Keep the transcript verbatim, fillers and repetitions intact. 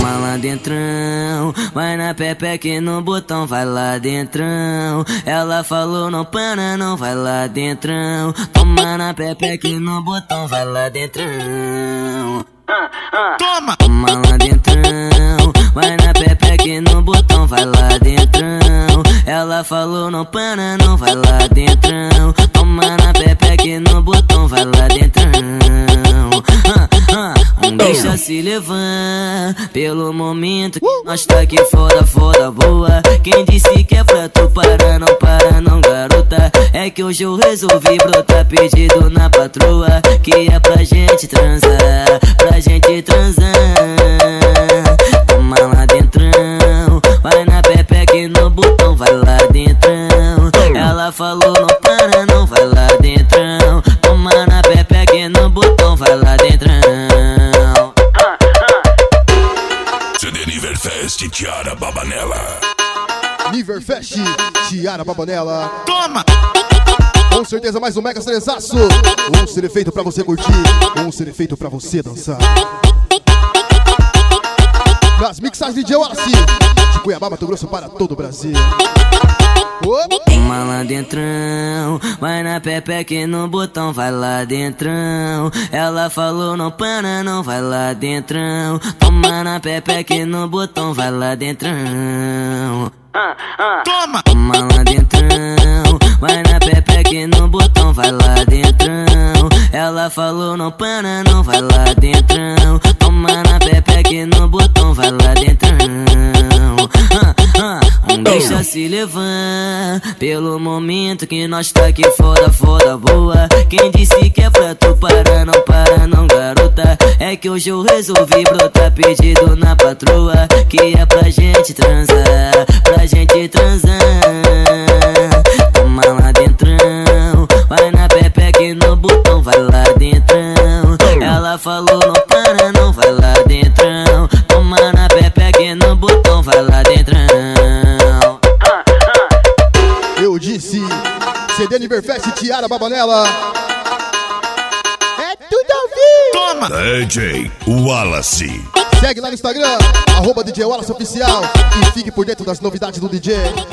Toma lá dentrão, vai na pepeca e no botão, vai lá dentrão. Ela falou não para não, vai lá dentrão. Toma na pepeca e no botão, vai lá dentrão. Toma! Toma lá dentrão, vai na pepeca e no botão, vai lá dentrão. Ela falou não para não, vai lá dentrão. Toma na pepeca e no botão, vai lá dentrão. Não deixa se levar pelo momento que nós tá aqui fora, fora boa. Quem disse que é pra tu parar, não para não, garota. É que hoje eu resolvi brotar pedido na patroa, que é pra gente transar, pra gente transar. Toma lá dentrão, vai na pepeca e no botão, vai lá dentrão. Ela falou não para não, vai lá dentrão. Toma na pepeca e no botão, vai lá dentrão. C D Niverfest, Tiara Babanella. Niverfest, Tiara Babanella. Toma! Com certeza mais um mega estrezaço. Um C D feito pra você curtir, um C D feito pra você dançar. Nas mixagens de D J Wallace, de Cuiabá, Mato Grosso para todo o Brasil. Toma lá dentrão, vai na pepeca e no botão, vai lá dentrão. Ela falou não para não, vai lá dentrão. Toma na pepeca e no botão, vai lá dentrão. Toma! Toma lá dentrão, vai na pepeca e no botão, vai lá dentrão. Ela falou não para não, vai lá dentrão. Toma na pepeca e no botão, vai lá dentrão. Não deixa se levar pelo momento que nós tá aqui fora, fora boa. Quem disse que é pra tu parar, não para não, garota. É que hoje eu resolvi brotar pedido na patroa, que é pra gente transar, pra gente transar. Toma lá dentrão, vai na pepeca e no botão, vai lá dentrão. Ela falou não para não, vai lá dentrão. Toma na pepeca e no botão, vai lá dentrão. Eu disse, C D Niverfest, Tiara Babanella. É tudo ao vivo. Toma! D J Wallace. Segue lá no Instagram, arroba D J Wallace Oficial, e fique por dentro das novidades do D J.